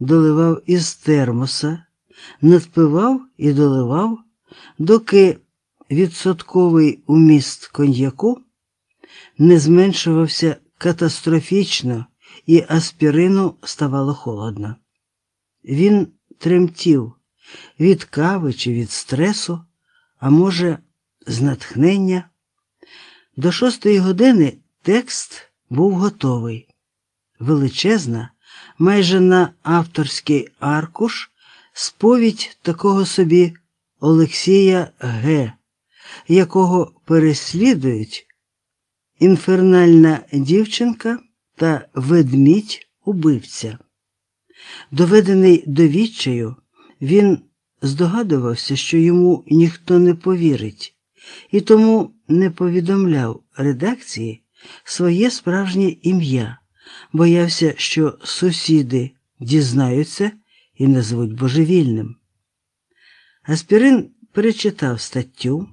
доливав із термоса, надпивав і доливав, доки відсотковий уміст коньяку не зменшувався катастрофічно і аспірину ставало холодно. Він тремтів від кави чи від стресу, а може, з натхнення. До 6-ї години текст був готовий. Величезна, майже на авторський аркуш, сповідь такого собі Олексія Г., якого переслідують інфернальна дівчинка та ведмідь-убивця. Доведений до відчаю, він здогадувався, що йому ніхто не повірить, і тому не повідомляв редакції своє справжнє ім'я, боявся, що сусіди дізнаються і назвуть божевільним. Аспірин перечитав статтю,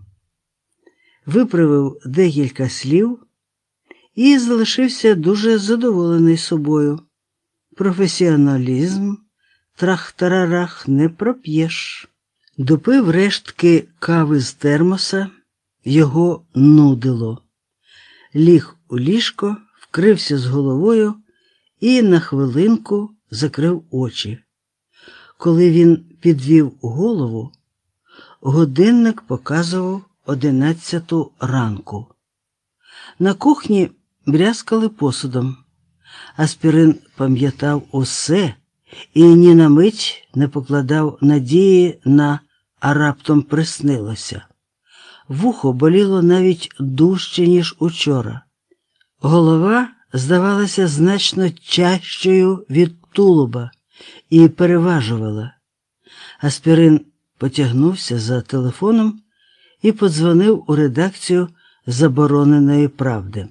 виправив декілька слів і залишився дуже задоволений собою. Професіоналізм, трах-тарарах, не проп'єш. Допив рештки кави з термоса, його нудило. Ліг у ліжко, вкрився з головою і на хвилинку закрив очі. Коли він підвів голову, годинник показував 11 ранку. На кухні брязкали посудом. Аспірин пам'ятав усе і ні на мить не покладав надії на «а раптом приснилося». Вухо боліло навіть дужче, ніж учора. Голова здавалася значно тяжчою від тулуба і переважувала. Аспірин потягнувся за телефоном і подзвонив у редакцію «Забороненої правди».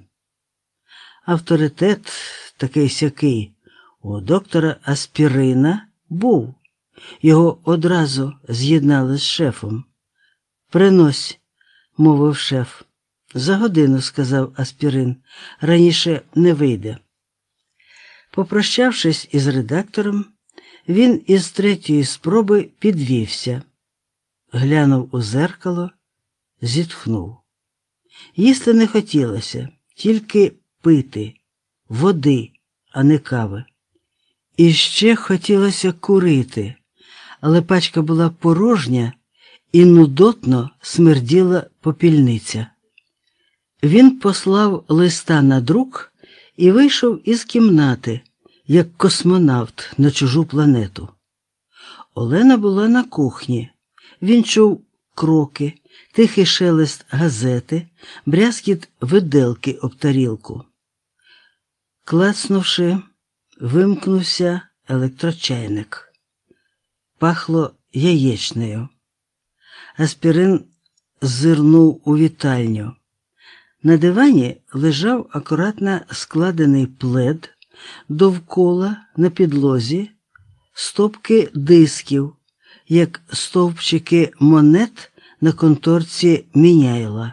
Авторитет такий-сякий у доктора Аспірина був. Його одразу з'єднали з шефом. «Принось», – мовив шеф. «За годину», – сказав Аспірин. «Раніше не вийде». Попрощавшись із редактором, він із 3-ї спроби підвівся. Глянув у зеркало, зітхнув. Їсти не хотілося, тільки пити, води, а не кави. І ще хотілося курити, але пачка була порожня і нудотно смерділа попільниця. Він послав листа на друк і вийшов із кімнати, як космонавт на чужу планету. Олена була на кухні. Він чув кроки, тихий шелест газети, брязкіт виделки об тарілку. Клацнувши, вимкнувся електрочайник. Пахло яєчнею. Аспірин зирнув у вітальню. На дивані лежав акуратно складений плед, довкола на підлозі стопки дисків, як стовпчики монет на конторці Міняйла.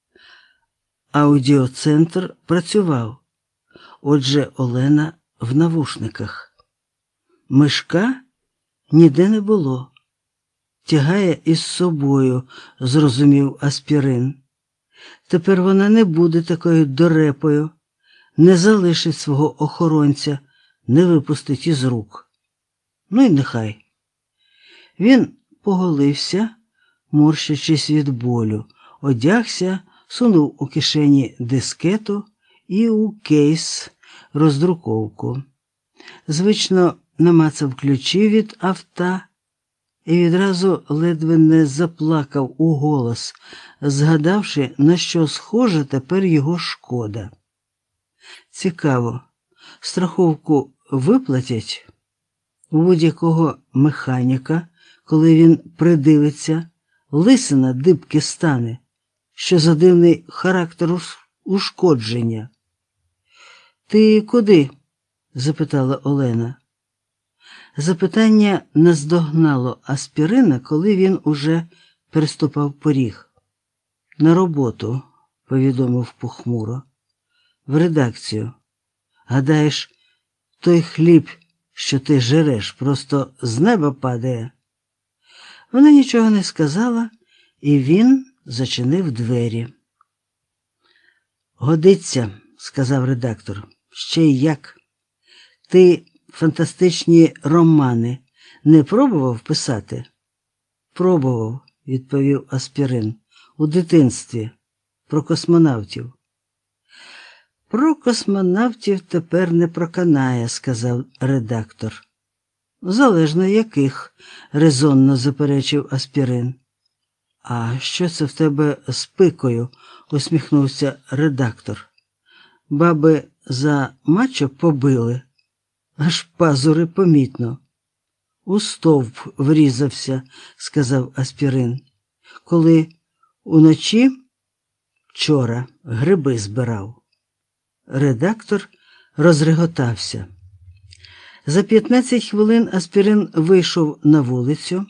Аудіоцентр працював. Отже, Олена в навушниках. Мишка ніде не було. Тягає із собою, зрозумів Аспірин. Тепер вона не буде такою дорепою, не залишить свого охоронця, не випустить із рук. Ну й нехай. Він поголився, морщачись від болю, одягся, сунув у кишені дискету і у кейс роздруковку. Звично намацав ключі від авто і відразу ледве не заплакав у голос, згадавши, на що схожа тепер його шкода. Цікаво, страховку виплатять? У будь-якого механіка, коли він придивиться, лисина дибки стане, що за дивний характер ушкодження. «Ти куди?» – запитала Олена. Запитання наздогнало Аспірина, коли він уже переступав поріг. «На роботу», – повідомив похмуро. «В редакцію. Гадаєш, той хліб, що ти жереш, просто з неба падає. Вона нічого не сказала, і він зачинив двері. «Годиться», – сказав редактор. «Ще й як. Ти фантастичні романи не пробував писати?» «Пробував», – відповів Аспірин. «У дитинстві. Про космонавтів». «Про космонавтів тепер не проканає», – сказав редактор. «Залежно яких», – резонно заперечив Аспірин. «А що це в тебе з пикою?» – усміхнувся редактор. «Баби за мачо побили, аж пазури помітно». «У стовп врізався», – сказав Аспірин. «Коли уночі вчора гриби збирав». Редактор розреготався. За 15 хвилин Аспірин вийшов на вулицю,